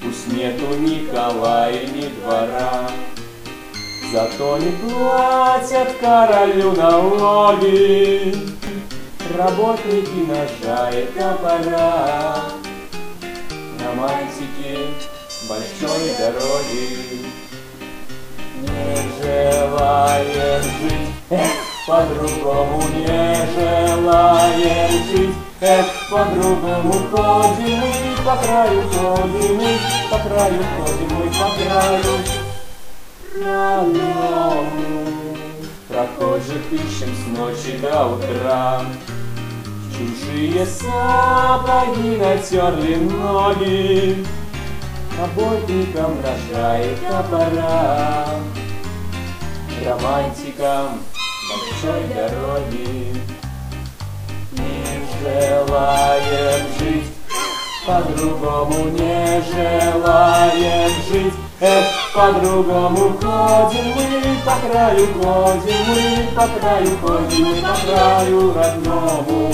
Пусть нету Николая, ни двора, зато не платят королю налоги работники ножа и топора. Романтики большой дороги не желаем жить, по-другому не желаем жить. По-другому ходим мы, по краю ходим мы, по краю ходим мы, по краю родному. Прохожих ищем с ночи до утра, чужие сапоги натерли ноги работникам ножа и топора, романтикам большой дороги. Не желаем жить, по-другому не желаем жить. По-другому ходим мы, по краю ходим мы, по краю ходим мы, по краю родному.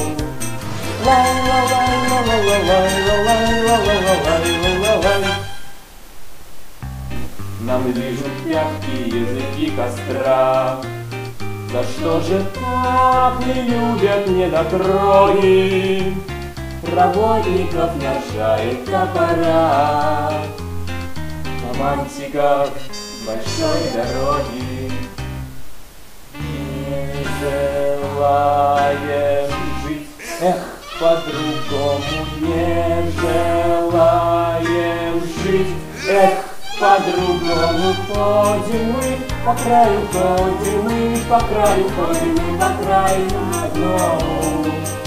Нам лижут пятки языки костра. За что же так не любят недотроги работников ножа и топора, романтиков большой дороги? Не желаем жить, по-другому не желаем жить. По-другому ходим мы, по краю ходим мы, по краю ходим мы, по краю родному.